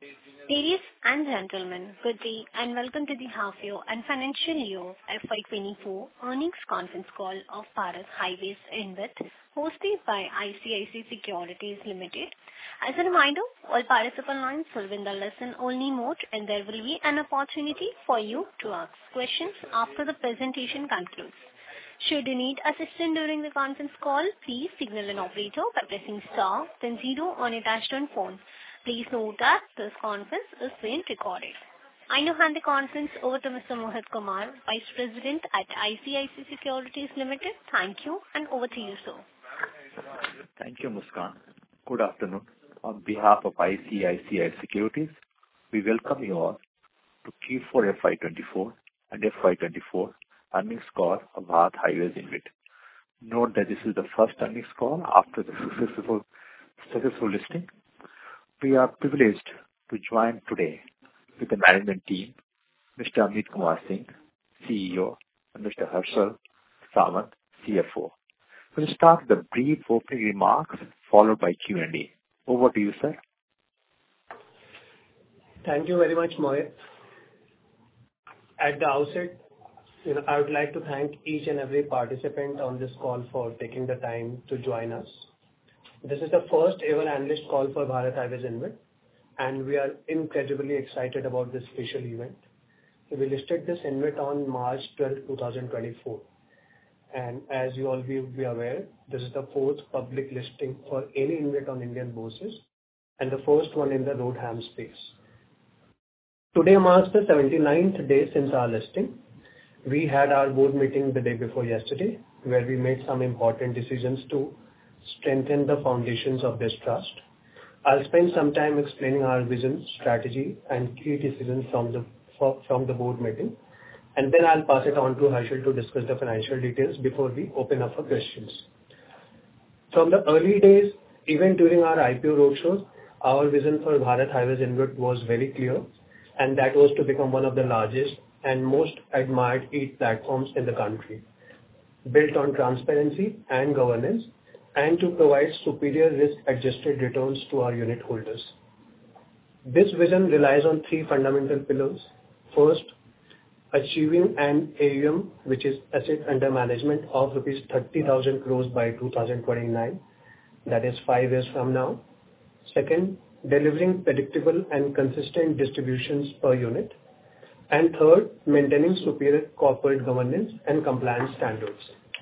Ladies and gentlemen, good day and welcome to the half-year and financial year FY24 earnings conference call of Bharat Highways InvIT, hosted by ICICI Securities Limited. As a reminder, all participant lines will be in the listen-only mode, and there will be an opportunity for you to ask questions after the presentation concludes. Should you need assistance during the conference call, please signal an operator by pressing star, then 0 on your touch-tone phone. Please note that this conference is being recorded. I now hand the conference over to Mr. Mohit Kumar, Vice President at ICICI Securities Limited. Thank you, and over to you, sir. Thank you, Muskan. Good afternoon. On behalf of ICICI Securities, we welcome you all to Q4 FY24 and FY24 earnings call of Bharat Highways InvIT. Note that this is the first earnings call after the successful listing. We are privileged to join today with the management team, Mr. Amit Kumar Singh, CEO, and Mr. Harshal Samant, CFO. We'll start with a brief opening remarks followed by Q&A. Over to you, sir. Thank you very much, Mohit. At the outset, I would like to thank each and every participant on this call for taking the time to join us. This is the first ever analyst call for Bharat Highways InvIT, and we are incredibly excited about this special event. We listed this InvIT on March 12, 2024. And as you all will be aware, this is the fourth public listing for any InvIT on Indian bourses and the first one in the road HAM space. Today marks the 79th day since our listing. We had our board meeting the day before yesterday, where we made some important decisions to strengthen the foundations of this trust. I'll spend some time explaining our vision, strategy, and key decisions from the board meeting, and then I'll pass it on to Harshal to discuss the financial details before we open up for questions. From the early days, even during our IPO roadshows, our vision for Bharat Highways InvIT was very clear, and that was to become one of the largest and most admired e-platforms in the country, built on transparency and governance, and to provide superior risk-adjusted returns to our unit holders. This vision relies on three fundamental pillars. First, achieving an AUM, which is asset under management, of rupees 30,000 crores by 2029, that is 5 years from now. Second, delivering predictable and consistent distributions per unit. And third, maintaining superior corporate governance and compliance standards.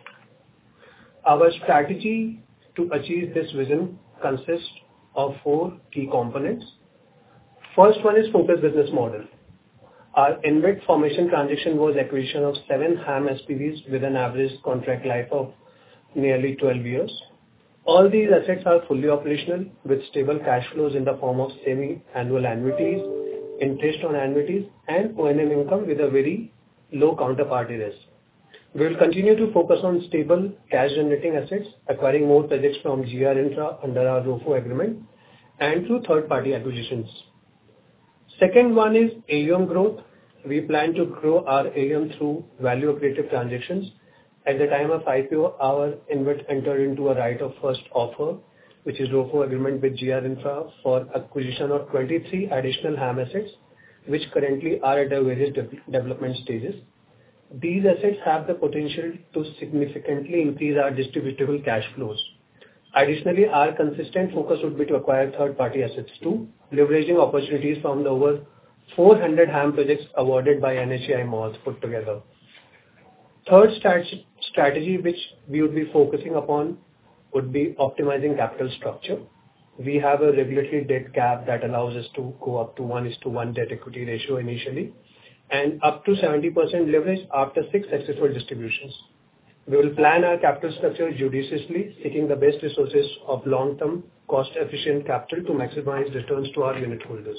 Our strategy to achieve this vision consists of 4 key components. First one is focused business model. Our InvIT formation transaction was acquisition of 7 HAM SPVs with an average contract life of nearly 12 years. All these assets are fully operational with stable cash flows in the form of semi-annual annuities, interest on annuities, and O&M income with a very low counterparty risk. We will continue to focus on stable cash-generating assets, acquiring more projects from GR Infra under our ROFO agreement, and through third-party acquisitions. Second one is AUM growth. We plan to grow our AUM through value-accretive transactions. At the time of IPO, our InvIT entered into a right of first offer, which is ROFO agreement with GR Infra for acquisition of 23 additional HAM assets, which currently are at the various development stages. These assets have the potential to significantly increase our distributable cash flows. Additionally, our consistent focus would be to acquire third-party assets too, leveraging opportunities from the over 400 HAM projects awarded by NHAI malls put together. Third strategy which we would be focusing upon would be optimizing capital structure. We have a regulatory debt cap that allows us to go up to 1:1 debt equity ratio initially, and up to 70% leverage after 6 successful distributions. We will plan our capital structure judiciously, seeking the best resources of long-term, cost-efficient capital to maximize returns to our unit holders.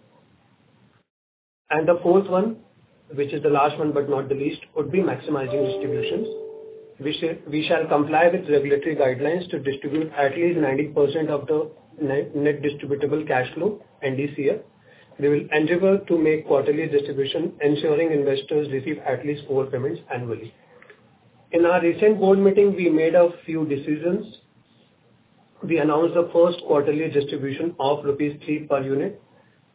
And the fourth one, which is the last one but not the least, would be maximizing distributions. We shall comply with regulatory guidelines to distribute at least 90% of the net distributable cash flow, NDCF. We will endeavor to make quarterly distribution, ensuring investors receive at least 4 payments annually. In our recent board meeting, we made a few decisions. We announced the first quarterly distribution of rupees 3 per unit,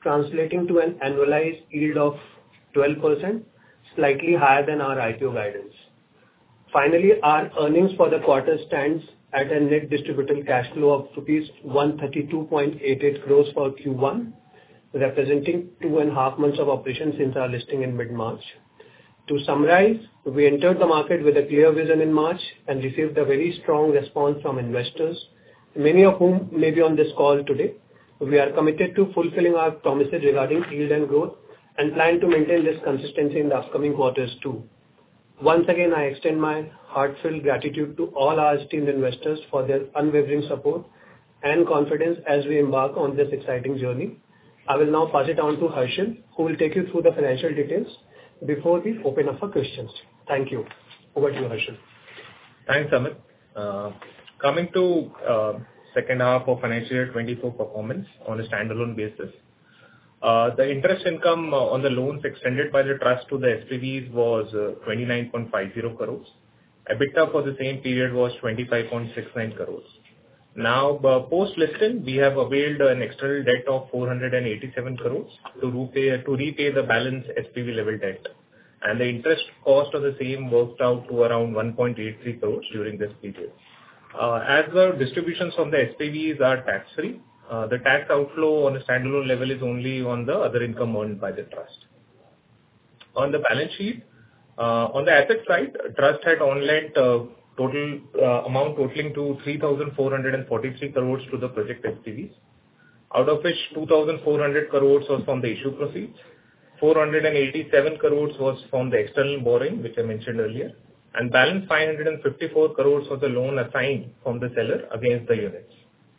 translating to an annualized yield of 12%, slightly higher than our IPO guidance. Finally, our earnings for the quarter stands at a net distributable cash flow of rupees 132.88 crores for Q1, representing 2.5 months of operation since our listing in mid-March. To summarize, we entered the market with a clear vision in March and received a very strong response from investors, many of whom may be on this call today. We are committed to fulfilling our promises regarding yield and growth and plan to maintain this consistency in the upcoming quarters too. Once again, I extend my heartfelt gratitude to all our esteemed investors for their unwavering support and confidence as we embark on this exciting journey. I will now pass it on to Harshil, who will take you through the financial details before we open up for questions. Thank you. Over to you, Harshil. Thanks, Amit. Coming to second half of financial year 24 performance on a standalone basis. The interest income on the loans extended by the trust to the SPVs was 29.50 crores. EBITDA for the same period was 25.69 crores. Now, post-listing, we have availed an external debt of 487 crores to repay the balance SPV level debt. And the interest cost of the same worked out to around 1.83 crores during this period. As the distributions from the SPVs are tax-free, the tax outflow on a standalone level is only on the other income earned by the trust. On the balance sheet, on the asset side, trust had on-lent total amount totaling to 3,443 crores to the project SPVs, out of which 2,400 crores was from the issue proceeds, 487 crores was from the external borrowing, which I mentioned earlier, and balance 554 crores was the loan assigned from the seller against the units.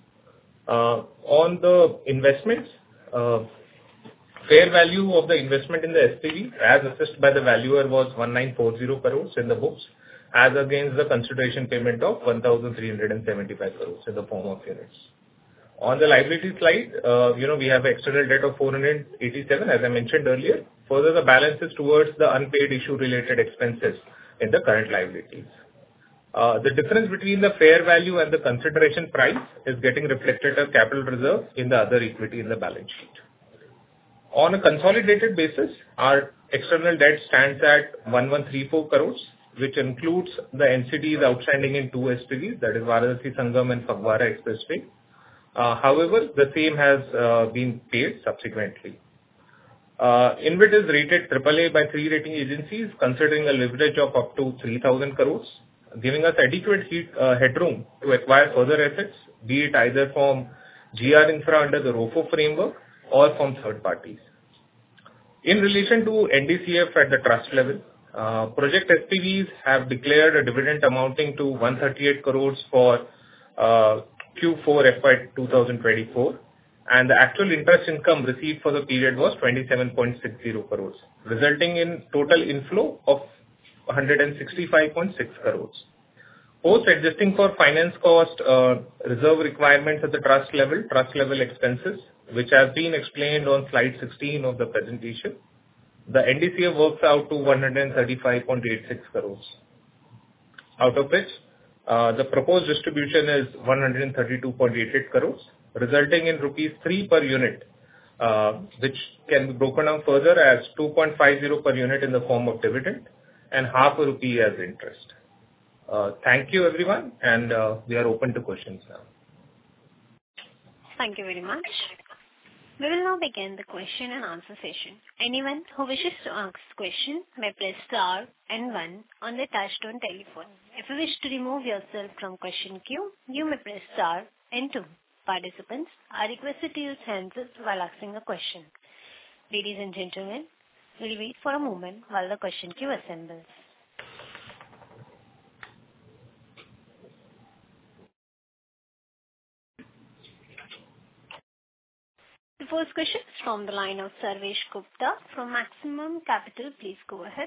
On the investments, fair value of the investment in the SPV as assessed by the valuer was 1940 crores in the books as against the consideration payment of 1,375 crores in the form of units. On the liability slide, we have external debt of 487, as I mentioned earlier. Further, the balance is towards the unpaid issue-related expenses in the current liabilities. The difference between the fair value and the consideration price is getting reflected as capital reserve in the other equity in the balance sheet. On a consolidated basis, our external debt stands at 1134 crores, which includes the NCDs outstanding in two SPVs, that is Varanasi Sangam and Phagwara Expressway. However, the same has been paid subsequently. InvIT is rated AAA by 3 rating agencies, considering a leverage of up to 3,000 crores, giving us adequate headroom to acquire further assets, be it either from GR Infra under the ROFO framework or from third parties. In relation to NDCF at the trust level, project SPVs have declared a dividend amounting to 138 crores for Q4 FY 2024, and the actual interest income received for the period was 27.60 crores, resulting in total inflow of 165.6 crores. Post adjusting for finance cost, reserve requirements at the trust level expenses, which has been explained on slide 16 of the presentation, the NDCF works out to 135.86 crores. Out of which, the proposed distribution is 132.88 crores, resulting in rupees 3 per unit, which can be broken down further as 2.50 per unit in the form of dividend and half a rupee as interest. Thank you, everyone, and we are open to questions now. Thank you very much. We will now begin the question and answer session. Anyone who wishes to ask question may press star and 1 on the touchtone telephone. If you wish to remove yourself from question queue, you may press star and 2. Participants are requested to use handsets while asking a question. Ladies and gentlemen, we'll wait for a moment while the question queue assembles. The first question is from the line of Sarvesh Gupta from Maximum Capital. Please go ahead.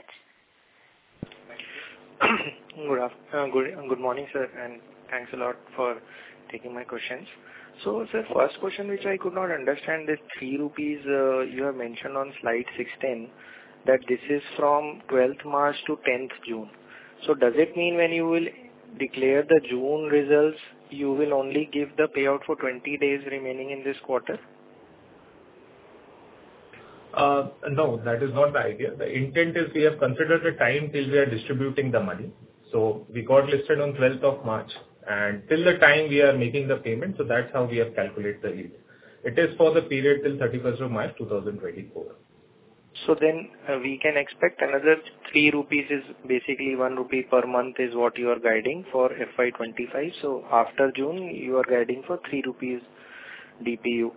Good morning, sir, and thanks a lot for taking my questions. So, sir, first question which I could not understand, this 3 rupees you have mentioned on slide 16, that this is from 12th March to 10th June. So does it mean when you will declare the June results, you will only give the payout for 20 days remaining in this quarter? No, that is not the idea. The intent is we have considered the time till we are distributing the money. So we got listed on 12th of March, and till the time we are making the payment, so that's how we have calculated the yield. It is for the period till 31st of March 2024. So then we can expect another 3 rupees is basically 1 rupee per month is what you are guiding for FY25. So after June, you are guiding for 3 rupees DPU.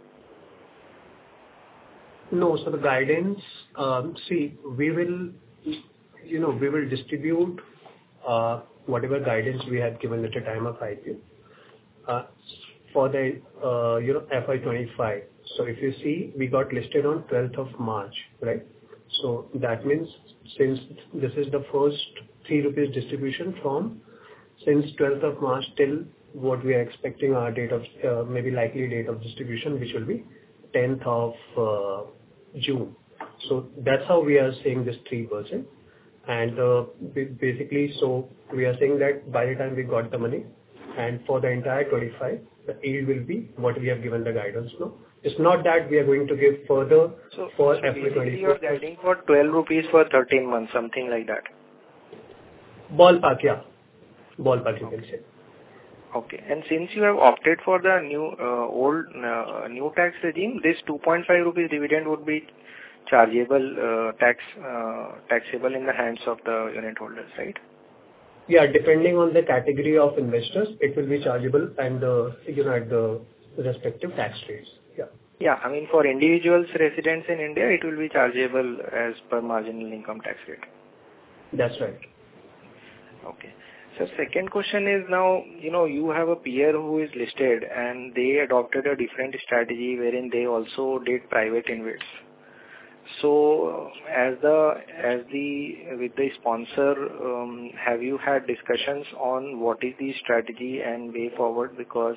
No, so the guidance, we will distribute whatever guidance we had given at the time of IPO for the FY25. So if you see, we got listed on 12th of March, right? So that means since this is the first 3 rupees distribution from since 12th of March till what we are expecting our date of maybe likely date of distribution, which will be 10th of June. So that's how we are saying this 3%. And basically, so we are saying that by the time we got the money, and for the entire 25, the yield will be what we have given the guidance. No, it's not that we are going to give further for FY24. You are guiding for 12 rupees for 13 months, something like that. Ballpark, yeah. Ballpark, you can say. Okay. And since you have opted for the new tax regime, this 2.5 rupees dividend would be chargeable taxable in the hands of the unit holders, right? Yeah, depending on the category of investors, it will be chargeable and at the respective tax rates. Yeah. Yeah, I mean for individuals residents in India, it will be chargeable as per marginal income tax rate. That's right. Okay. So second question is now, you have a peer who is listed and they adopted a different strategy wherein they also did private InvITs. So with the sponsor, have you had discussions on what is the strategy and way forward? Because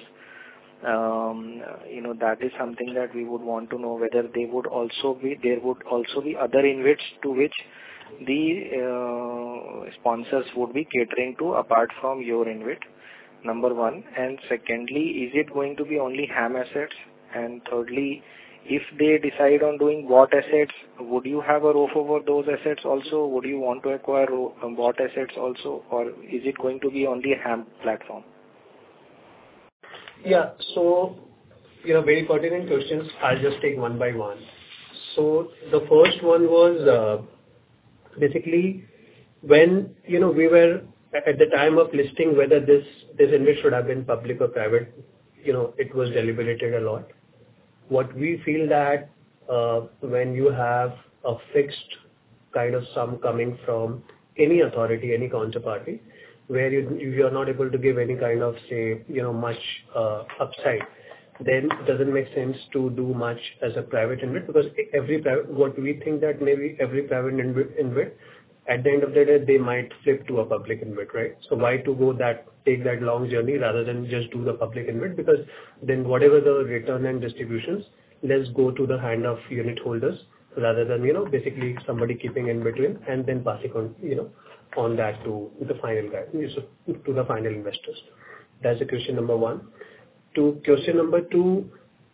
that is something that we would want to know whether there would also be other InvITs to which the sponsors would be catering to apart from your InvIT, number one. And secondly, is it going to be only HAM assets? And thirdly, if they decide on doing bought assets, would you have a ROFO for those assets also? Would you want to acquire bought assets also? Or is it going to be only a HAM platform? Yeah, so, very pertinent questions. I'll just take one by one. So the first one was basically when, we were at the time of listing whether this InvIT should have been public or private, it was deliberated a lot. What we feel that when you have a fixed kind of sum coming from any authority, any counterparty, where you are not able to give any kind of, say, much upside, then it doesn't make sense to do much as a private InvIT, because what we think that maybe every private InvIT, at the end of the day, they might flip to a public InvIT, right? So why to take that long journey rather than just do the public InvIT? Because then whatever the return and distributions, let's go to the hand of unit holders rather than, basically somebody keeping in between and then passing on, on that to the final guy, to the final investors. That's the question number one. To question number two,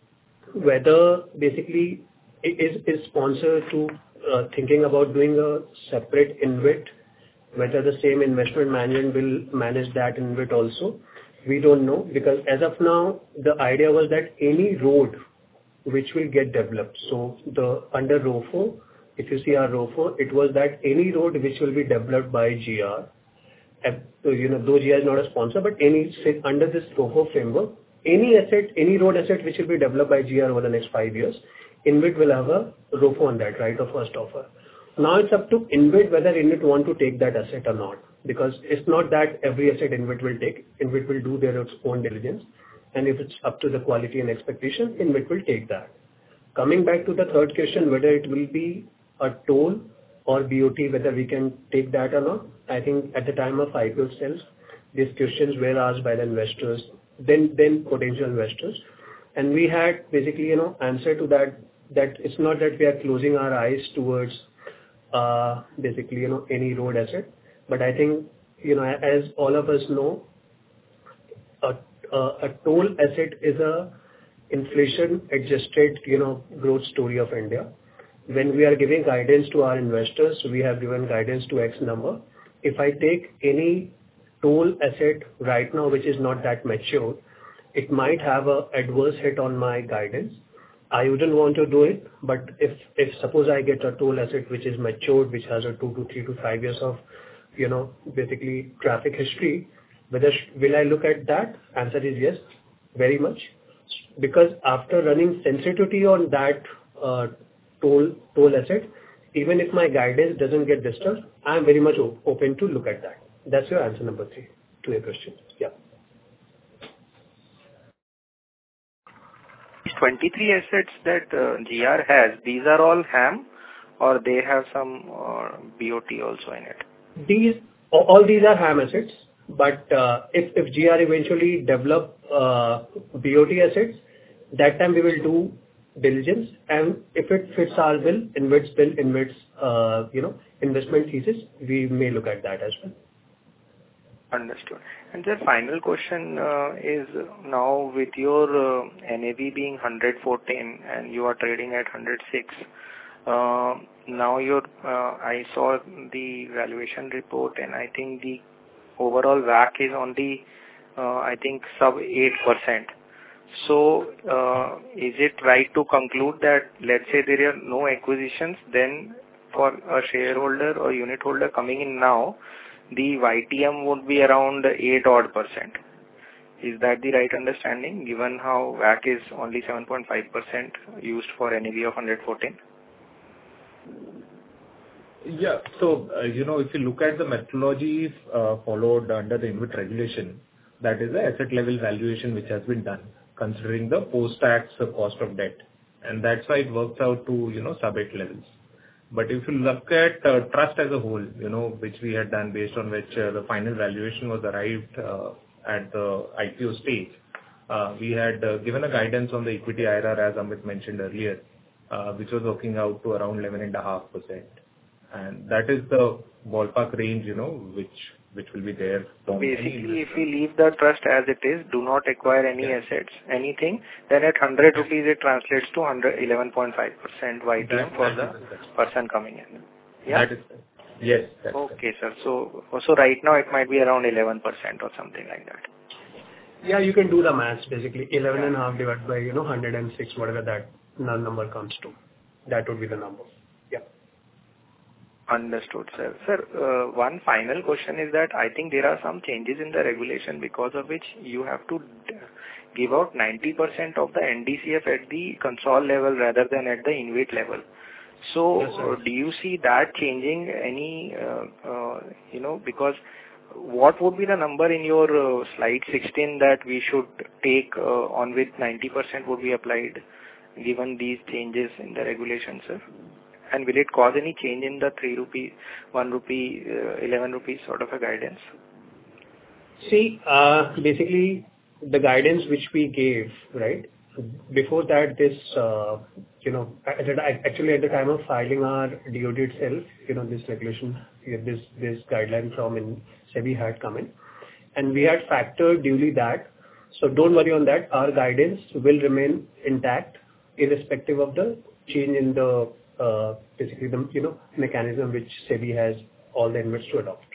whether basically is sponsor to thinking about doing a separate InvIT, whether the same investment management will manage that InvIT also, we don't know, because as of now, the idea was that any road which will get developed, so under ROFO, if you see our ROFO, it was that any road which will be developed by GR, though GR is not a sponsor, but under this ROFO framework, any road asset which will be developed by GR over the next 5 years, InvIT will have a ROFO on that, right of first offer. Now it's up to InvIT whether InvIT want to take that asset or not, because it's not that every asset InvIT will take. InvIT will do their own diligence, and if it's up to the quality and expectation, InvIT will take that. Coming back to the third question, whether it will be a toll or BOT, whether we can take that or not, I think at the time of IPO itself, these questions were asked by the investors, then potential investors, and we had basically answer to that it's not that we are closing our eyes towards basically any road asset, but I think as all of us know, a toll asset is a inflation adjusted growth story of India, when we are giving guidance to our investors, we have given guidance to X number. If I take any toll asset right now, which is not that mature, it might have a adverse hit on my guidance. I wouldn't want to do it, but if suppose I get a toll asset which is matured, which has a 2 to 3 to 5 years of, basically traffic history, will I look at that? Answer is yes, very much. Because after running sensitivity on that toll asset, even if my guidance doesn't get disturbed, I am very much open to look at that. That's your answer number 3 to your question. Yeah. 23 assets that GR has, these are all HAM or they have some BOT also in it? All these are HAM assets, but if GR eventually develop BOT assets, that time we will do diligence, and if it fits our bill, investment thesis, we may look at that as well. Understood. And the final question is, now with your NAV being 114 and you are trading at 106, now I saw the valuation report, and I think the overall WACC is on the I think sub 8%. So is it right to conclude that, let's say there are no acquisitions, then for a shareholder or unit holder coming in now, the YTM would be around 8% odd? Is that the right understanding, given how WACC is only 7.5% used for NAV of 114? Yeah. So, if you look at the methodology followed under the InvIT regulation, that is the asset level valuation which has been done, considering the post-tax cost of debt. And that's why it works out to, sub-8 levels. But if you look at trust as a whole, which we had done based on which the final valuation was arrived at the IPO stage, we had given a guidance on the equity IRR, as Amit mentioned earlier, which was working out to around 11.5%. And that is the ballpark range, which will be there. Basically, if we leave the trust as it is, do not acquire any assets, anything, then at 100 rupees it translates to 11.5% YTM for the person coming in. Yeah? That is yes. Okay, sir. So right now it might be around 11% or something like that. Yeah, you can do the maths. Basically, 11.5 divided by 106, whatever that number comes to. That would be the number. Yeah. Understood, sir. Sir, one final question is that I think there are some changes in the regulation because of which you have to give out 90% of the NDCF at the console level rather than at the InvIT level. So, yes, do you see that changing any, because what would be the number in your slide 16 that we should take on which 90% would be applied given these changes in the regulation, sir? And will it cause any change in the 3 rupee, 1 rupee, 11 rupees sort of a guidance? See, basically the guidance which we gave, right? Before that, this, actually at the time of filing our DOD itself, this regulation, this guideline from SEBI had come in, and we had factored duly that. So don't worry on that. Our guidance will remain intact, irrespective of the change in the basically the mechanism which SEBI has all the InvITs to adopt.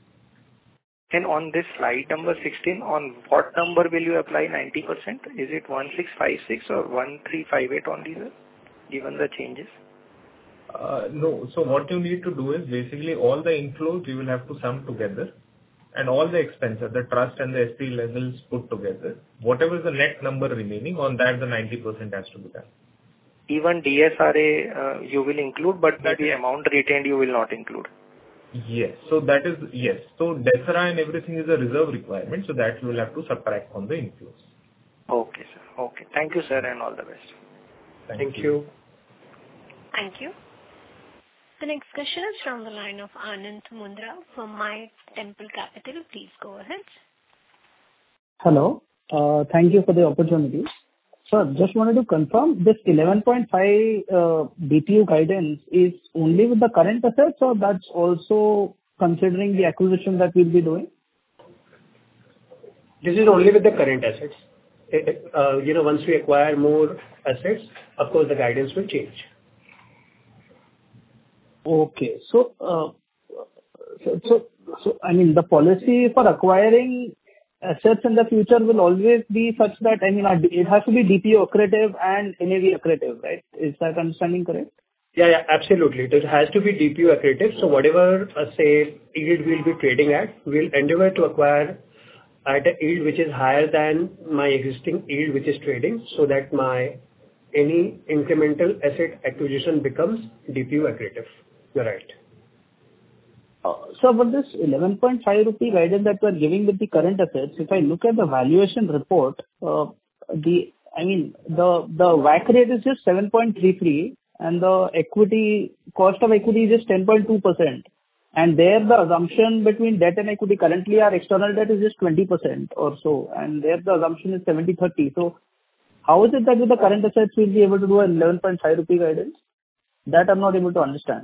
And on this slide number 16, on what number will you apply 90%? Is it 1656 or 1358 on these, given the changes? No. So what you need to do is basically all the inflows you will have to sum together, and all the expenses, the trust and the SP levels put together. Whatever is the net number remaining, on that the 90% has to be done. Even DSRA you will include, but maybe amount retained you will not include. Yes. So that is, yes. So DSRA and everything is a reserve requirement, so that you will have to subtract from the inflows. Okay, sir. Okay. Thank you, sir, and all the best. Thank you. Thank you. The next question is from the line of Anand Mundra from My Temple Capital. Please go ahead. Hello. Thank you for the opportunity. Sir, just wanted to confirm this 11.5 DPU guidance is only with the current assets, or that's also considering the acquisition that we'll be doing? This is only with the current assets. Once we acquire more assets, of course the guidance will change. Okay. So, I mean, the policy for acquiring assets in the future will always be such that, I mean, it has to be DPU accretive and NAV accretive, right? Is that understanding correct? Yeah, absolutely. It has to be DPU accretive. So whatever, say, yield we'll be trading at, we'll endeavor to acquire at a yield which is higher than my existing yield, which is trading, so that my any incremental asset acquisition becomes DPU accretive. You're right. So but this 11.5 rupee guidance that we're giving with the current assets, if I look at the valuation report, the WACC rate is just 7.33, and the equity, cost of equity is just 10.2%. And there, the assumption between debt and equity, currently our external debt is just 20% or so, and there the assumption is 70/30. So how is it that with the current assets we'll be able to do an 11.5 rupee guidance? That I'm not able to understand.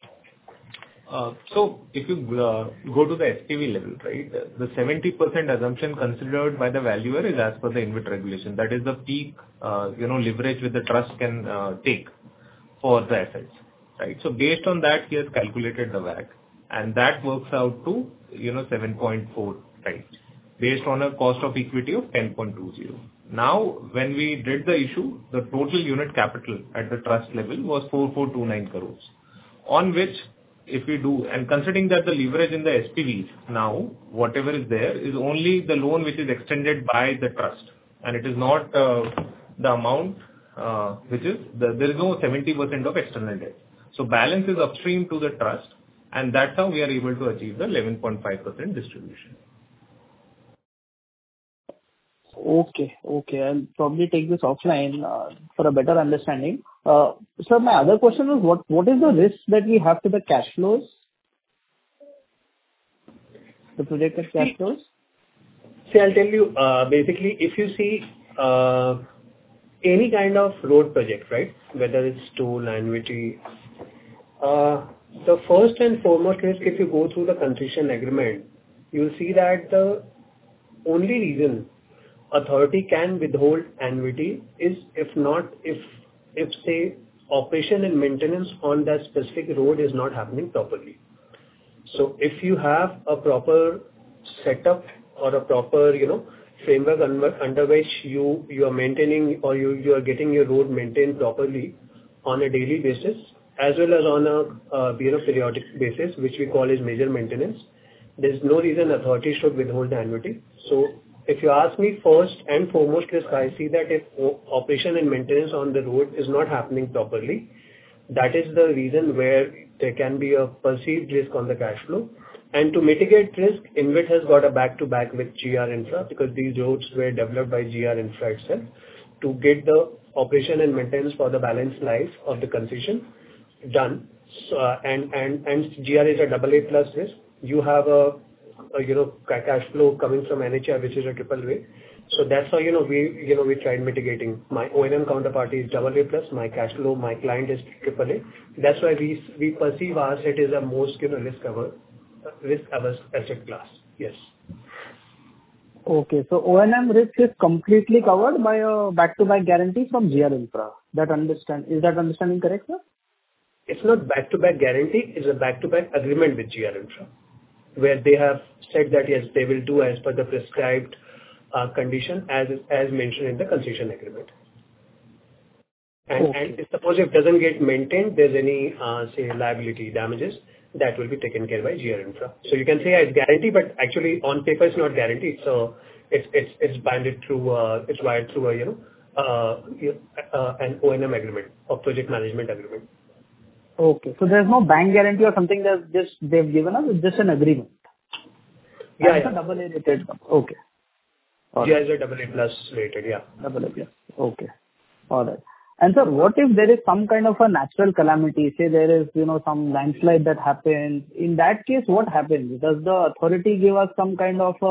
So if you go to the SPV level, right, the 70% assumption considered by the valuer is as per the InvIT regulation. That is the peak, leverage which the trust can take for the assets, right? So based on that, he has calculated the WACC, and that works out to, 7.4, right, based on a cost of equity of 10.20. Now, when we did the issue, the total unit capital at the trust level was 4,429 crores, on which if we do, and considering that the leverage in the SPVs now, whatever is there is only the loan which is extended by the trust, and it is not the amount which is, there is no 70% of external debt. So balance is upstream to the trust, and that's how we are able to achieve the 11.5% distribution. Okay. I'll probably take this offline for a better understanding. Sir, my other question was, what is the risk that we have to the cash flows? The projected cash flows? See, I'll tell you, basically, if you see any kind of road project, right, whether it's toll, annuity, the first and foremost risk, if you go through the concession agreement, you'll see that the only reason authority can withhold annuity is if say operation and maintenance on that specific road is not happening properly. So if you have a proper setup or a proper framework under which you are maintaining or you are getting your road maintained properly on a daily basis as well as on a periodic basis, which we call as major maintenance, there is no reason authority should withhold the annuity. So if you ask me, first and foremost risk, I see that if operation and maintenance on the road is not happening properly, that is the reason where there can be a perceived risk on the cash flow. And to mitigate risk, InvIT has got a back-to-back with GR Infra, because these roads were developed by GR Infra itself, to get the operation and maintenance for the balance life of the concession done. So, and GR is a AA plus risk. You have a cash flow coming from NHAI, which is a AAA. So that's how we tried mitigating. My O&M counterparty is AA plus. My cash flow, my client is AAA. That's why we perceive our asset is a most risk averse asset class. Yes. Okay, so O&M risk is completely covered by a back-to-back guarantee from GR Infra. Is that understanding correct, sir? It's not back-to-back guarantee. It's a back-to-back agreement with GR Infra, where they have said that, yes, they will do as per the prescribed condition as mentioned in the concession agreement. And suppose if it doesn't get maintained, there's any, say, liability damages, that will be taken care by GR Infra. So you can say it's guarantee, but actually on paper it's not guaranteed. So it's banded through, it's wired through an O&M agreement or project management agreement. Okay, so there's no bank guarantee or something that they've given us, it's just an agreement. Yeah. It's a AA rated. Okay. Yeah, it's a AA plus rated, yeah. AA, yeah. Okay. All right. And sir, what if there is some kind of a natural calamity? Say there is, some landslide that happens. In that case, what happens? Does the authority give us some kind of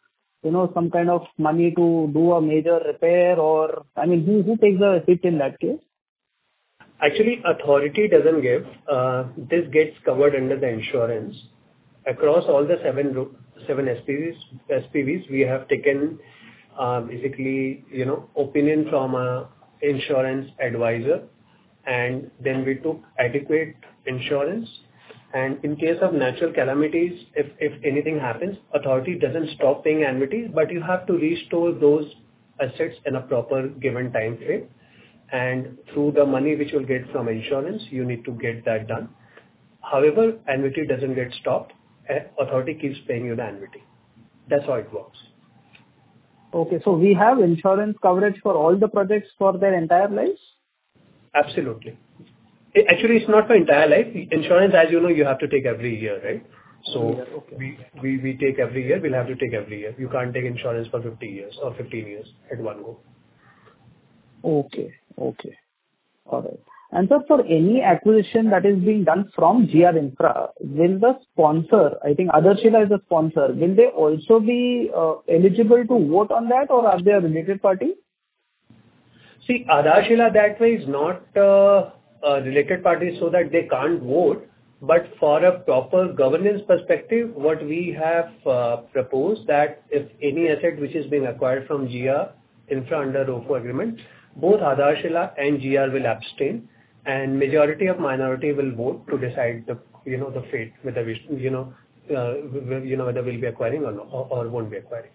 money to do a major repair, or, who takes the hit in that case? Actually, authority doesn't give. This gets covered under the insurance. Across all the seven SPVs, we have taken opinion from a insurance advisor, and then we took adequate insurance. And in case of natural calamities, if anything happens, authority doesn't stop paying annuities, but you have to restore those assets in a proper given time frame. And through the money which you'll get from insurance, you need to get that done. However, annuity doesn't get stopped. Authority keeps paying you the annuity. That's how it works. Okay, so we have insurance coverage for all the projects for their entire lives? Absolutely. Actually, it's not for entire life. Insurance, as you know, you have to take every year, right? So we take every year. We'll have to take every year. You can't take insurance for 50 years or 15 years at one go. Okay. All right. And sir, for any acquisition that is being done from GR Infra, will the sponsor, I think Adarshila is the sponsor, will they also be eligible to vote on that, or are they a related party? See, Adarshila that way is not a related party so that they can't vote. But for a proper governance perspective, what we have proposed that if any asset which is being acquired from GR Infra under ROFO agreement, both Adarshila and GR will abstain, and majority of minority will vote to decide the fate, whether whether we'll be acquiring or not, or won't be acquiring.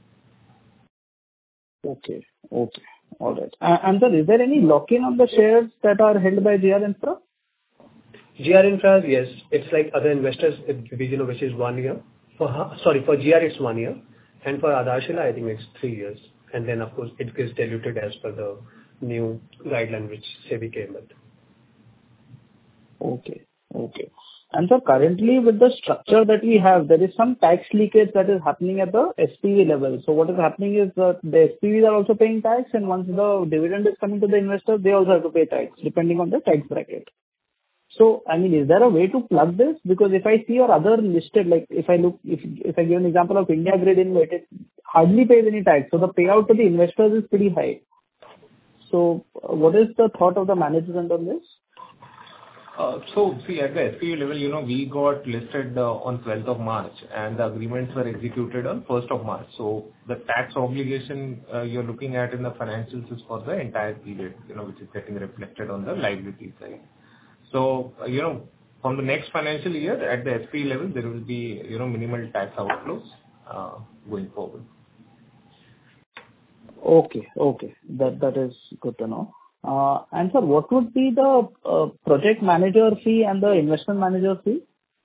Okay. All right. And sir, is there any lock-in on the shares that are held by GR Infra? GR Infra, yes. It's like other investors, which is 1 year. For GR it's 1 year, and for Adarshila I think it's 3 years. And then of course it gets diluted as per the new guideline which SEBI came with. Okay. And so currently with the structure that we have, there is some tax leakage that is happening at the SPV level. So what is happening is that the SPVs are also paying tax, and once the dividend is coming to the investors, they also have to pay tax depending on the tax bracket. So, I mean, is there a way to plug this? Because if I see your other listed, like if I give an example of India Grid InvIT, it hardly pays any tax. So the payout to the investors is pretty high. So what is the thought of the management on this? So see, at the SPV level, we got listed on 12th of March, and the agreements were executed on 1st of March. So the tax obligation you're looking at in the financials is for the entire period, which is getting reflected on the liability side. So, from the next financial year at the SPV level, there will be, minimal tax outflows going forward. Okay. That is good to know. And sir, what would be the project manager fee and the investment manager fee?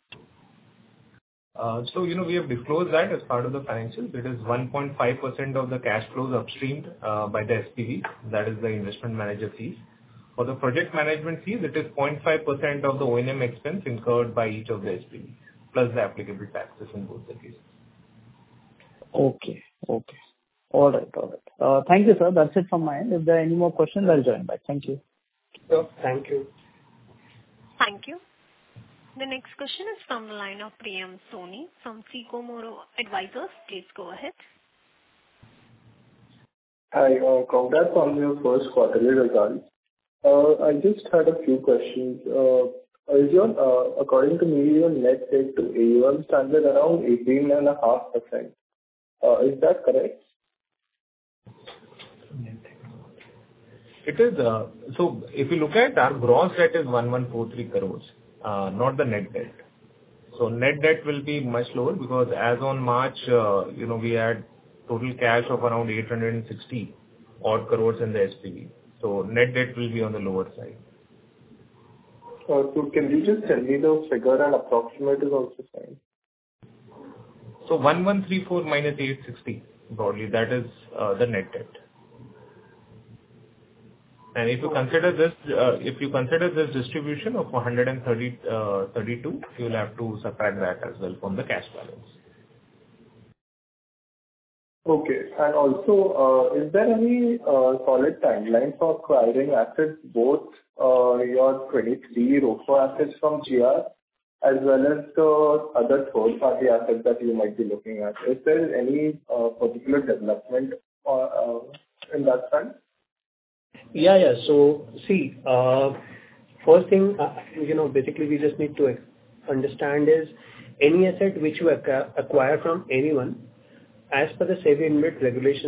So, we have disclosed that as part of the financials. It is 1.5% of the cash flows upstreamed by the SPV. That is the investment manager fees. For the project management fees, it is 0.5% of the O&M expense incurred by each of the SPVs, plus the applicable taxes in both the cases. Okay. All right. Thank you, sir. That's it from my end. If there are any more questions, I'll join back. Thank you. So, thank you. Thank you. The next question is from the line of Priyam Soni from Sycomoro Advisors. Please go ahead. Hi, congrats on your first quarterly results. I just had a few questions. According to me, your net debt to AUM stands at around 18.5%. Is that correct? It is. So if you look at our gross debt is 1143 crores, not the net debt. So net debt will be much lower because as on March, we had total cash of around 860 odd crores in the SPV. So net debt will be on the lower side. So can you just tell me the figure and approximate is also fine? So 1134 minus 860 broadly, that is the net debt. And if you consider this distribution of 132, you will have to subtract that as well from the cash balance. Okay. And also, is there any solid timeline for acquiring assets, both your 23 ROFO assets from GR as well as the other third-party assets that you might be looking at? Is there any particular development in that front? Yeah. So, see, first thing, basically we just need to understand is any asset which you acquire from anyone, as per the SEBI InvIT regulation,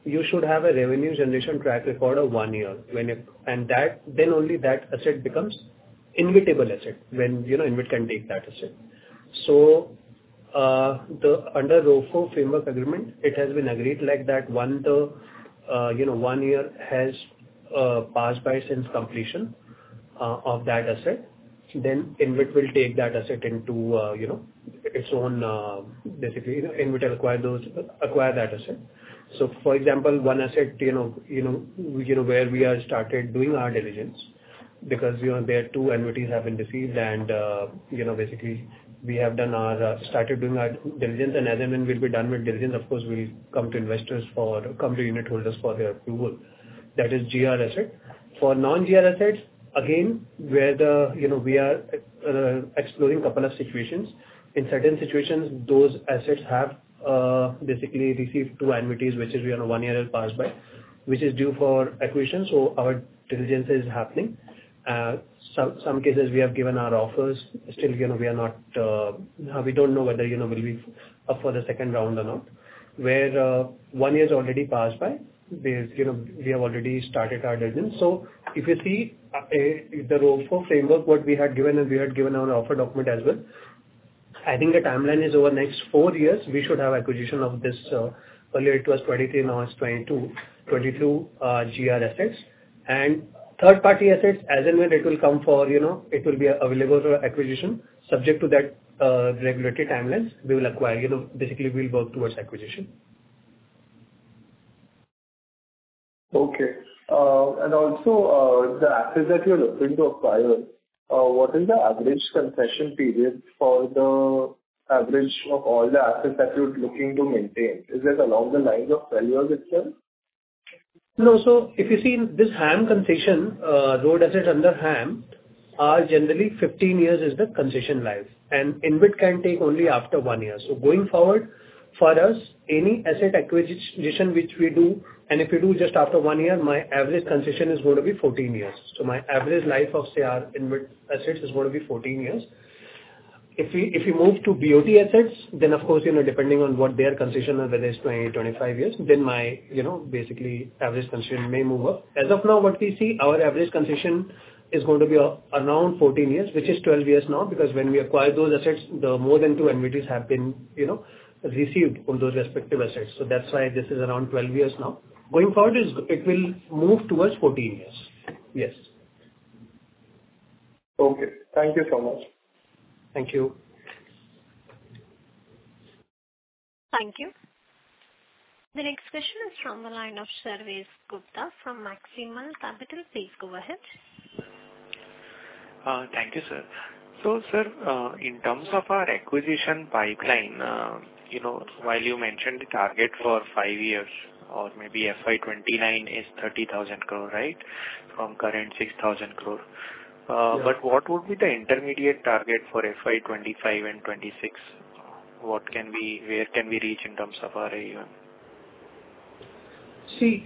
you should have a revenue generation track record of 1 year. Then only that asset becomes InvIT-able asset, when, you know, InvIT can take that asset. So, under ROFO framework agreement, it has been agreed like that when the, 1 year has passed by since completion of that asset, then InvIT will take that asset into, its own, basically, InvIT will acquire that asset. So, for example, one asset, where we are started doing our diligence, because, there are two annuities have been received and, basically, we have done our, started doing our diligence, and as and when we'll be done with diligence, of course, we'll come to unit holders for their approval. That is GR asset. For non-GR assets, again, where we are exploring couple of situations. In certain situations, those assets have basically received two annuities, which is 1 year has passed by, which is due for acquisition. So our diligence is happening. Some cases we have given our offers. Still, we are not. We don't know whether will be up for the second round or not. Where 1 year has already passed by, we have already started our diligence. So if you see the ROFO framework, what we had given, and we had given our offer document as well. I think the timeline is over next 4 years. We should have acquisition of this. Earlier it was 23, now it's 22 GR assets. And third party assets, as and when it will come for, it will be available for acquisition. Subject to that regulatory timelines, we will acquire, basically we'll work towards acquisition. Okay. And also, the assets that you're looking to acquire, what is the average concession period for the average of all the assets that you're looking to maintain? Is it along the lines of 12 years itself? No. So if you see this HAM concession, road assets under HAM are generally 15 years is the concession life, and InvIT can take only after 1 year. So going forward, for us, any asset acquisition which we do, and if we do just after 1 year, my average concession is going to be 14 years. So my average life of, say, our InvIT assets is going to be 14 years. If we move to BOT assets, then of course, depending on what their concession is, whether it's 20, 25 years, then my, basically average concession may move up. As of now, what we see, our average concession is going to be around 14 years, which is 12 years now, because when we acquire those assets, the more than two annuities have been, received on those respective assets. So that's why this is around 12 years now. Going forward, it will move towards 14 years. Yes. Okay. Thank you so much. Thank you. Thank you. The next question is from the line of Sarvesh Gupta from Maximal Capital. Please go ahead. Thank you, sir. So, sir, in terms of our acquisition pipeline, while you mentioned the target for 5 years or maybe FY29 is 30,000 crore, right? From current 6,000 crore. But what would be the intermediate target for FY25 and 26? Where can we reach in terms of our AUM? See,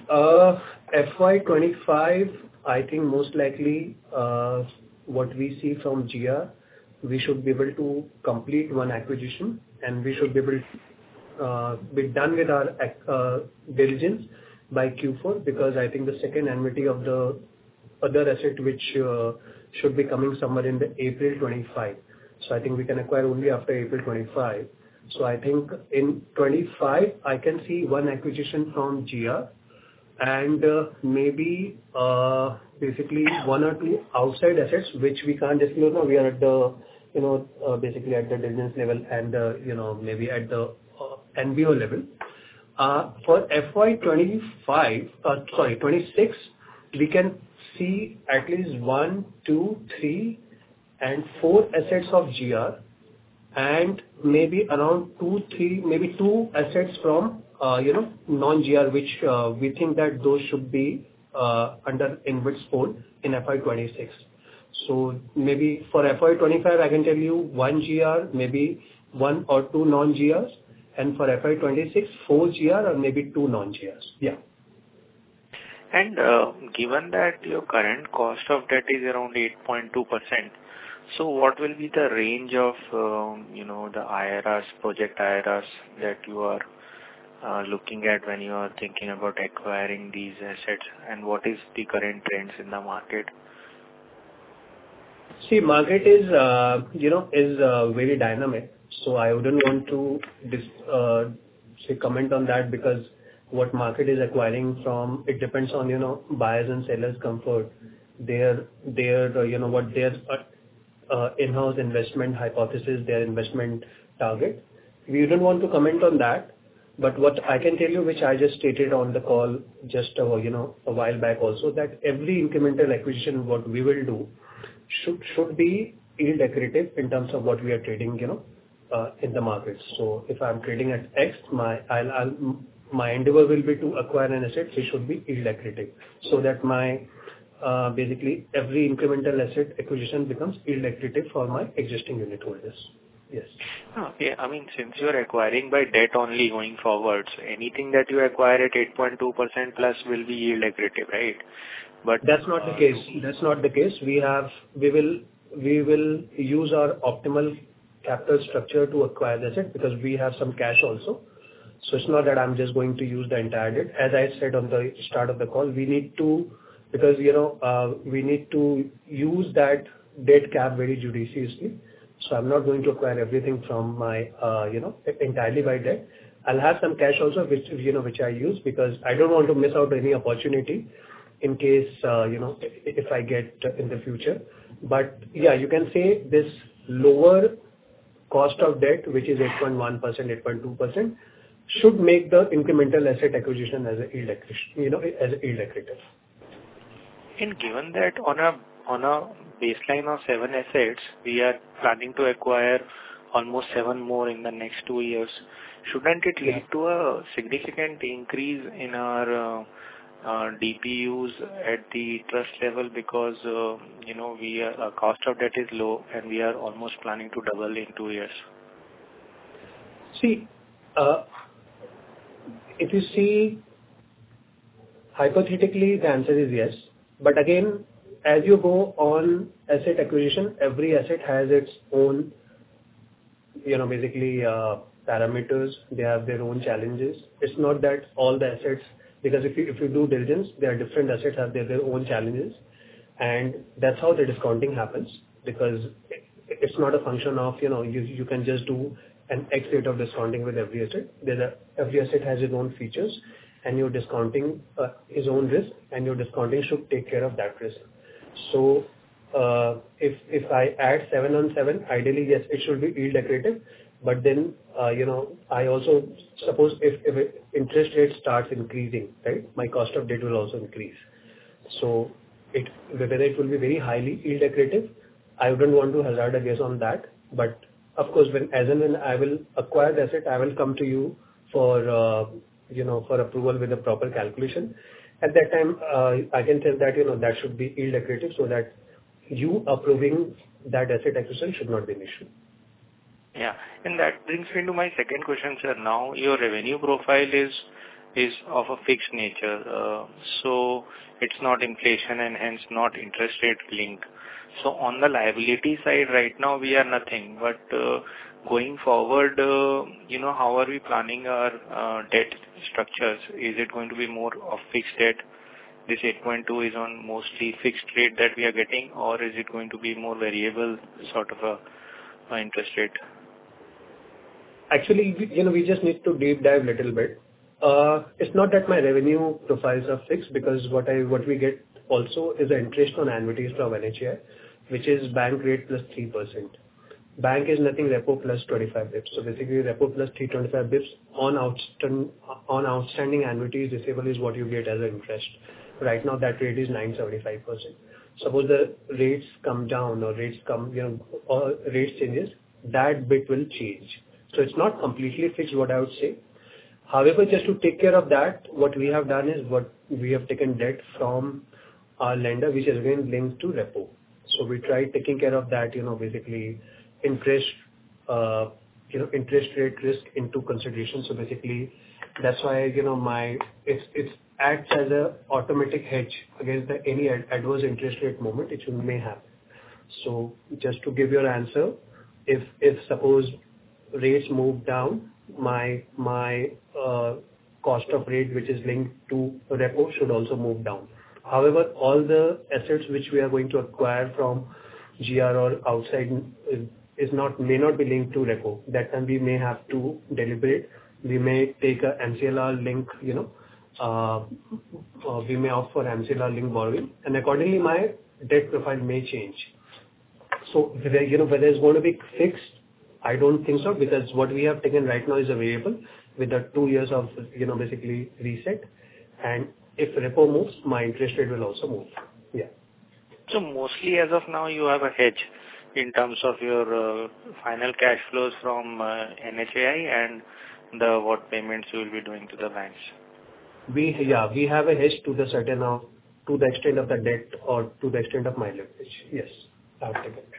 FY25, I think most likely, what we see from GR, we should be able to complete one acquisition, and we should be able to be done with our diligence by Q4, because I think the second annuity of the other asset which should be coming somewhere in the April 25. So I think we can acquire only after April 25. So I think in 25 I can see one acquisition from GR, and maybe basically one or two outside assets which we can't disclose now. We are at the basically at the diligence level and maybe at the NBO level. For FY25, 26, we can see at least 1, 2, 3, and 4 assets of GR, and maybe around 2, 3, maybe 2 assets from non-GR, which we think that those should be under InvIT's fold in FY26. So maybe for FY25, I can tell you 1 GR, maybe 1 or 2 non-GRs, and for FY26, 4 GR or maybe 2 non-GRs. Yeah. And given that your current cost of debt is around 8.2%, so what will be the range of the IRRs, project IRRs that you are looking at when you are thinking about acquiring these assets, and what is the current trends in the market? See, market is very dynamic, so I wouldn't want to comment on that, because what market is acquiring from, it depends on, buyers and sellers' comfort, their what their in-house investment hypothesis, their investment target. We don't want to comment on that, but what I can tell you, which I just stated on the call just a while back also, that every incremental acquisition what we will do should be yield accretive in terms of what we are trading, in the market. So if I'm trading at X, my endeavor will be to acquire an asset which should be yield accretive, so that my basically every incremental asset acquisition becomes yield accretive for my existing unit holders. Yes. Okay. I mean, since you are acquiring by debt only going forward, so anything that you acquire at 8.2% plus will be yield accretive, right? But that's not the case. That's not the case. We will use our optimal capital structure to acquire the asset, because we have some cash also. So it's not that I'm just going to use the entire debt. As I said on the start of the call, we need to, because we need to use that debt cap very judiciously. So I'm not going to acquire everything from my entirely by debt. I'll have some cash also, which I use, because I don't want to miss out any opportunity in case if I get in the future. But yeah, you can say this lower cost of debt, which is 8.1%, 8.2%, should make the incremental asset acquisition as a yield acquisition, as a yield accretive. And given that on a baseline of 7 assets, we are planning to acquire almost 7 more in the next 2 years, shouldn't it lead to a significant increase in our DPUs at the trust level, because our cost of debt is low and we are almost planning to double in 2 years? See, if you see, hypothetically, the answer is yes. But again, as you go on asset acquisition, every asset has its own, basically parameters. They have their own challenges. It's not that all the assets, because if you do diligence, there are different assets have their own challenges, and that's how the discounting happens. Because it's not a function of you can just do an X rate of discounting with every asset. Every asset has its own features, and your discounting its own risk, and your discounting should take care of that risk. So if I add 7 on 7, ideally yes, it should be yield accretive. But then I also suppose if interest rate starts increasing, right, my cost of debt will also increase. So whether it will be very highly yield accretive, I wouldn't want to hazard a guess on that. But of course, when I will acquire the asset, I will come to you for approval with a proper calculation. At that time, I can tell that that should be yield accretive, so that you approving that asset acquisition should not be an issue. Yeah, and that brings me to my second question, sir. Now your revenue profile is of a fixed nature, so it's not inflation and hence not interest rate linked. So on the liability side, right now we are nothing. But going forward, how are we planning our debt structures? Is it going to be more of fixed debt? This 8.2 is on mostly fixed rate that we are getting, or is it going to be more variable sort of a interest rate? Actually, we just need to deep dive a little bit. It's not that my revenue profiles are fixed, because what we get also is the interest on annuities from NHAI, which is bank rate plus 3%. Bank is nothing, repo plus 25 bips. So basically, repo plus 325 bips on outstanding annuities receivable is what you get as an interest. Right now, that rate is 9.75%. Suppose the rates come down or rates changes, that bit will change. So it's not completely fixed, what I would say. However, just to take care of that, what we have done is we have taken debt from our lender, which is again linked to repo. So we try taking care of that, basically interest rate risk into consideration. So basically, that's why it acts as a automatic hedge against any adverse interest rate movement which may happen. So just to give you an answer, if suppose rates move down, my cost of rate which is linked to repo should also move down. However, all the assets which we are going to acquire from GR or outside may not be linked to repo. That time we may have to deliberate. We may take a MCLR link, we may opt for MCLR link borrowing, and accordingly my debt profile may change. So whether it's going to be fixed, I don't think so, because what we have taken right now is a variable with the 2 years of basically reset, and if repo moves, my interest rate will also move. Yeah. So mostly as of now, you have a hedge in terms of your final cash flows from NHAI and what payments you will be doing to the banks. We have a hedge to the extent of the debt or to the extent of my leverage. Yes, I've taken it.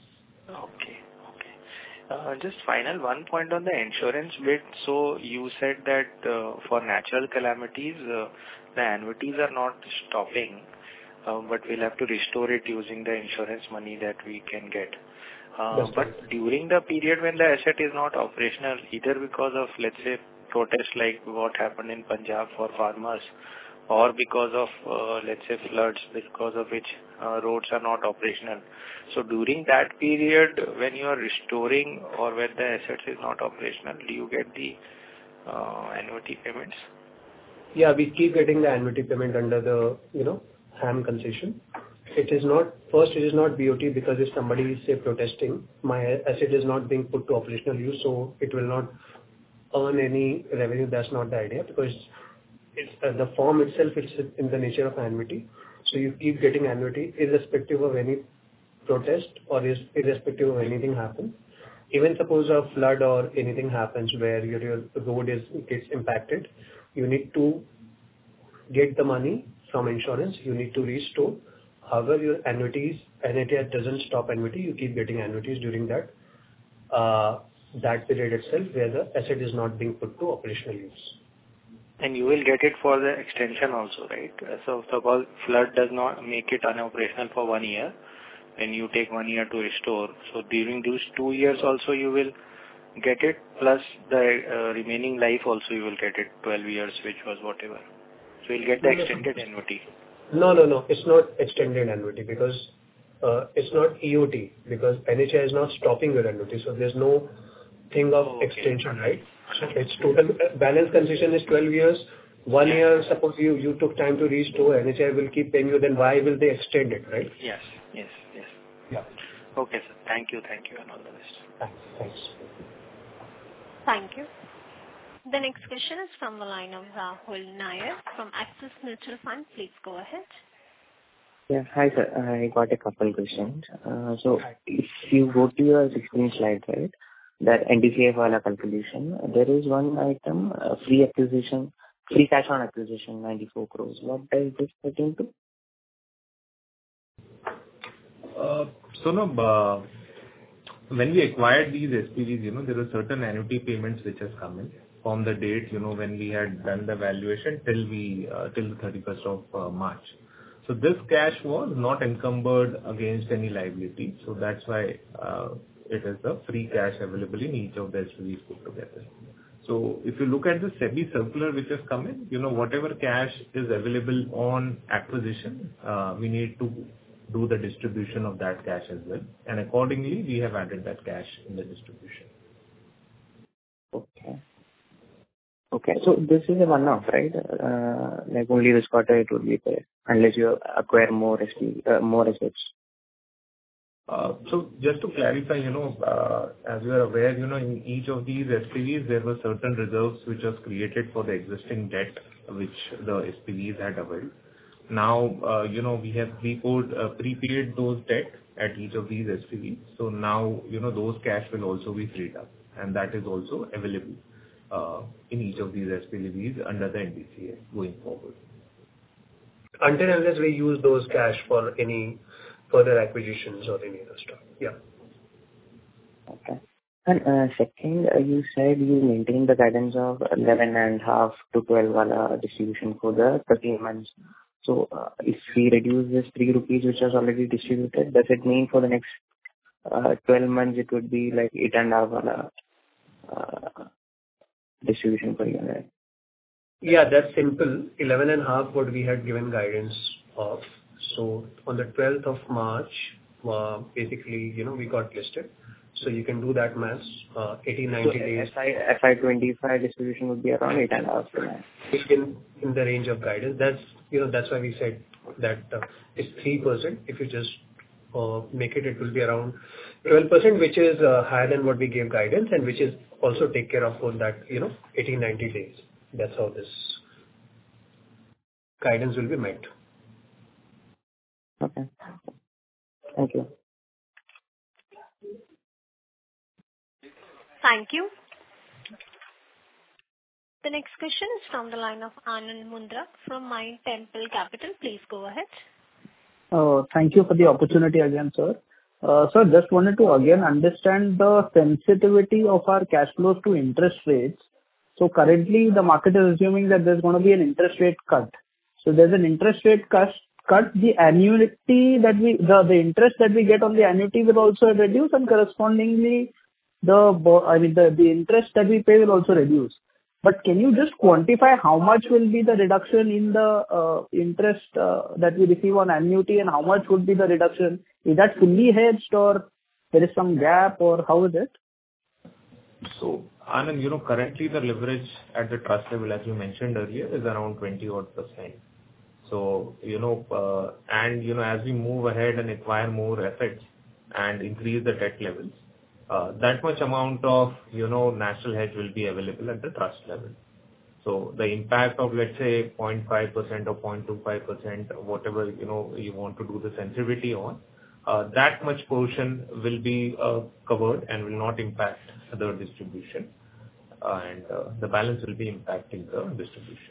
Okay. Just final one point on the insurance bit. So you said that for natural calamities, the annuities are not stopping, but we'll have to restore it using the insurance money that we can get. But during the period when the asset is not operational, either because of, let's say, protests like what happened in Punjab for farmers, or because of, let's say, floods, because of which roads are not operational. So during that period, when you are restoring or when the asset is not operational, do you get the annuity payments? Yeah, we keep getting the annuity payment under the, HAM concession. It is not BOT because if somebody is, say, protesting, my asset is not being put to operational use, so it will not earn any revenue. That's not the idea, because it's the form itself, it's in the nature of annuity. So you keep getting annuity irrespective of any protest or irrespective of anything happens. Even suppose a flood or anything happens where your road gets impacted, you need to get the money from insurance, you need to restore. However, your annuities, NHAI doesn't stop annuity, you keep getting annuities during that period itself where the asset is not being put to operational use. And you will get it for the extension also, right? So suppose flood does not make it unoperational for 1 year, and you take 1 year to restore. So during those 2 years also you will get it, plus the remaining life also you will get it, 12 years, which was whatever. So you'll get the extended annuity. No. It's not extended annuity because it's not EOT, because NHAI is not stopping your annuity. So there's no thing of extension, right? So it's total balance concession is 12 years. 1 year, suppose you took time to restore, NHAI will keep paying you, then why will they extend it, right? Yes. Yeah. Okay, sir. Thank you, and all the best. Thanks. Thank you. The next question is from the line of Rahul Nair from Axis Mutual Fund. Please go ahead. Yeah. Hi, sir. I got a couple questions. So if you go to your 16 slide, right, that NDCF wala calculation, there is one item, free cash on acquisition, 94 crores. What does this pertain to? When we acquired these SPVs, there are certain annuity payments which has come in from the date, when we had done the valuation till the 31st of March. So this cash was not encumbered against any liability. So that's why it is the free cash available in each of the SPVs put together. So if you look at the SEBI circular which has come in, whatever cash is available on acquisition, we need to do the distribution of that cash as well. And accordingly, we have added that cash in the distribution. Okay. So this is a one-off, right? Like only this quarter it will be there, unless you acquire more assets. So just to clarify, as you are aware, in each of these SPVs, there were certain reserves which was created for the existing debt which the SPVs had availed. Now, we have prepaid those debt at each of these SPVs. So now, those cash will also be freed up, and that is also available in each of these SPVs under the NDCF going forward. Until unless we use those cash for any further acquisitions or any other stuff. Yeah. Okay. And second, you said you maintain the guidance of 11.5 to 12 distribution for the 13 months. So if we reduce this 3 rupees which was already distributed, does it mean for the next 12 months it would be like 8.5 distribution per unit? Yeah, that's simple. 11.5 what we had given guidance of. So on the 12th of March, basically, we got listed. So you can do that maths, 80, 90 days. FY25 distribution would be around 8.5 to 9. In the range of guidance. That's why we said that it's 3%. If you just make it will be around 12%, which is higher than what we gave guidance and which is also take care of for that, 80, 90 days. That's how this guidance will be met. Okay. Thank you. Thank you. The next question is from the line of Anand Mundra from Mind Temple Capital. Please go ahead. Thank you for the opportunity again, sir. Sir, just wanted to again understand the sensitivity of our cash flows to interest rates. So currently, the market is assuming that there's going to be an interest rate cut. So there's an interest rate cut. The annuity that the interest that we get on the annuity will also reduce, and correspondingly, the interest that we pay will also reduce. But can you just quantify how much will be the reduction in the interest that we receive on annuity, and how much would be the reduction? Is that fully hedged, or there is some gap, or how is it? So, Anand, currently the leverage at the trust level, as you mentioned earlier, is around 20%. So, as we move ahead and acquire more assets and increase the debt levels, that much amount of, natural hedge will be available at the trust level. So the impact of, let's say, 0.5% or 0.25%, whatever, you want to do the sensitivity on, that much portion will be covered and will not impact the distribution. And the balance will be impacting the distribution.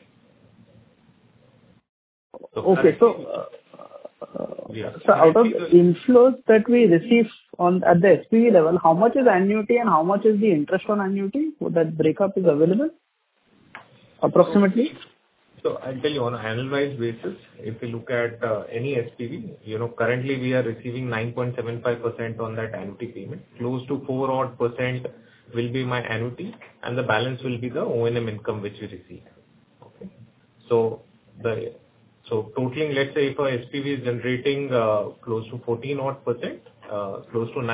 Okay, so out of inflows that we receive at the SPV level, how much is annuity and how much is the interest on annuity? Would that breakup is available approximately? So I'll tell you on an annualized basis, if you look at any SPV, currently we are receiving 9.75% on that annuity payment. Close to 4% will be my annuity, and the balance will be the O&M income which we receive. Okay. So totaling, let's say if a SPV is generating close to 14%, close to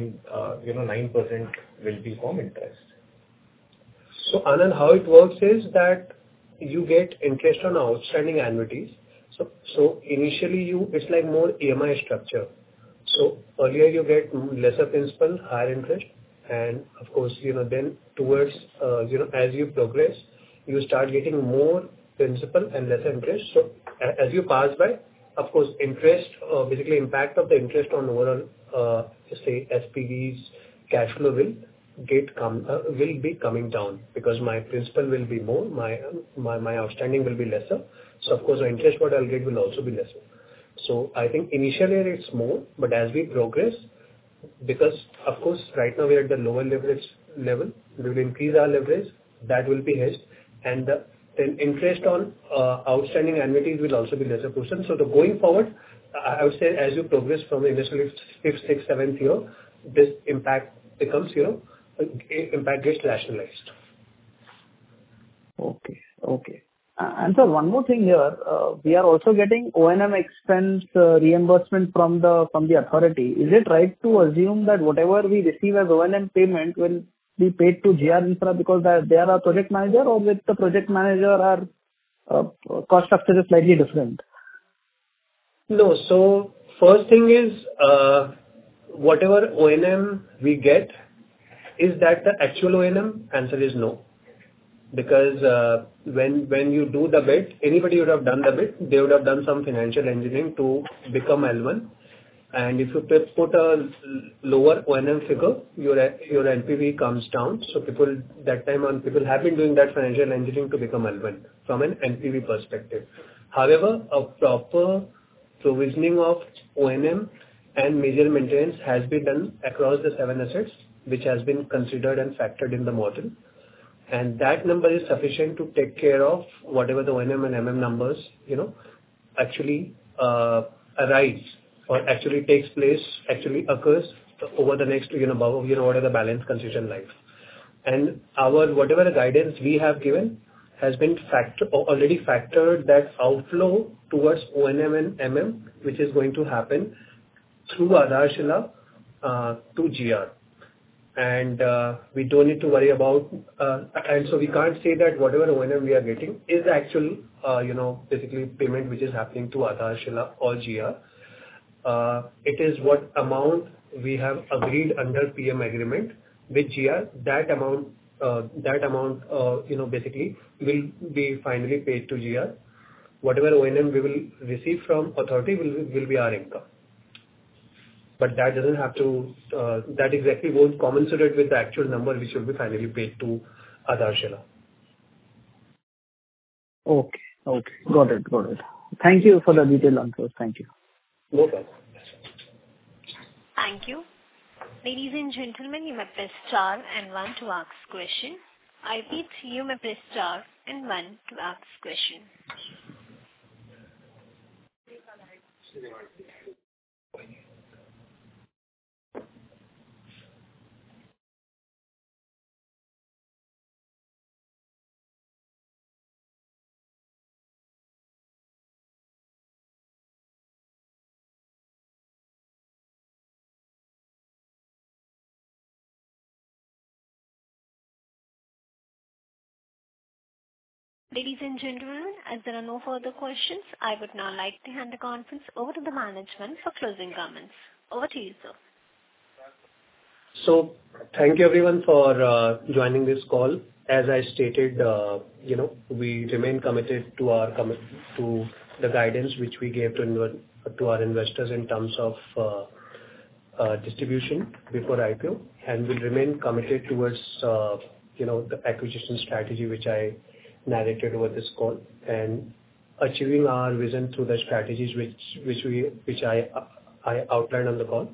9% will be from interest. So Anand, how it works is that you get interest on outstanding annuities. So initially it's like more EMI structure. So earlier you get lesser principal, higher interest, and of course, then towards, as you progress, you start getting more principal and lesser interest. So as you pass by, of course, interest, basically impact of the interest on overall, say SPV's cash flow will be coming down because my principal will be more, my outstanding will be lesser. So of course, the interest what I'll get will also be lesser. So I think initially it's more, but as we progress, because of course right now we're at the lower leverage level, we will increase our leverage, that will be hedged, and then interest on outstanding annuities will also be lesser portion. So going forward, I would say as you progress from initially 5th, 6th, 7th year, this impact becomes, impact gets rationalized. Okay. And sir, one more thing here, we are also getting O&M expense reimbursement from the authority. Is it right to assume that whatever we receive as O&M payment will be paid to GR Infra because they are a project manager, or with the project manager our cost structure is slightly different? No. So first thing is, whatever O&M we get, is that the actual O&M? Answer is no. Because when you do the bid, anybody would have done the bid, they would have done some financial engineering to become L1. And if you put a lower O&M figure, your NPV comes down. So people have been doing that financial engineering to become L1 from an NPV perspective. However, a proper provisioning of O&M and major maintenance has been done across the 7 assets, which has been considered and factored in the model. And that number is sufficient to take care of whatever the O&M and MM numbers, actually arise or actually takes place, actually occurs over the next, what are the balance constitution life. And whatever the guidance we have given has been already factored that outflow towards O&M and MM, which is going to happen through Aadhaarshila to GR. And we don't need to worry about, and so we can't say that whatever O&M we are getting is actual, basically payment which is happening to Aadhaarshila or GR. It is what amount we have agreed under PM agreement with GR. That amount, basically will be finally paid to GR. Whatever O&M we will receive from authority will be our income. But that doesn't have to, that exactly won't commensurate with the actual number which will be finally paid to Aadhaarshila. Okay. Got it. Thank you for the detailed answers. Thank you. No problem. Thank you. Ladies and gentlemen, you may press star and one to ask question. I repeat, you may press star and one to ask question. Ladies and gentlemen, as there are no further questions, I would now like to hand the conference over to the management for closing comments. Over to you, sir. So thank you everyone for joining this call. As I stated, we remain committed to to the guidance which we gave to our investors in terms of distribution before IPO, and we'll remain committed towards the acquisition strategy which I narrated over this call, and achieving our vision through the strategies which I outlined on the call.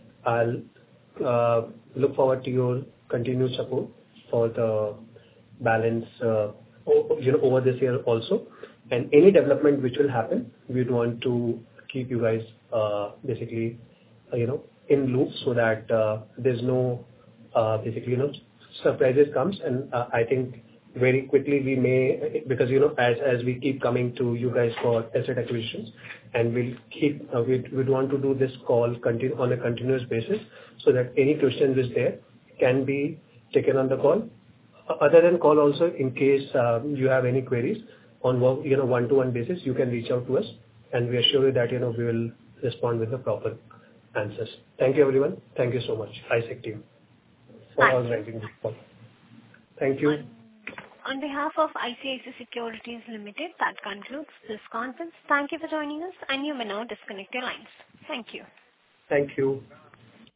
I'll look forward to your continued support for the balance over this year also, and any development which will happen, we'd want to keep you guys basically in loop so that there's no surprises comes. And I think very quickly we may, because as we keep coming to you guys for asset acquisitions, and we'd want to do this call on a continuous basis so that any questions is there can be taken on the call. Other than call also, in case you have any queries on one-to-one basis, you can reach out to us, and we assure you that we will respond with the proper answers. Thank you everyone. Thank you so much, ISEC team, for organizing this call. Thank you. On behalf of ICICI Securities Limited, that concludes this conference. Thank you for joining us, and you may now disconnect your lines. Thank you. Thank you.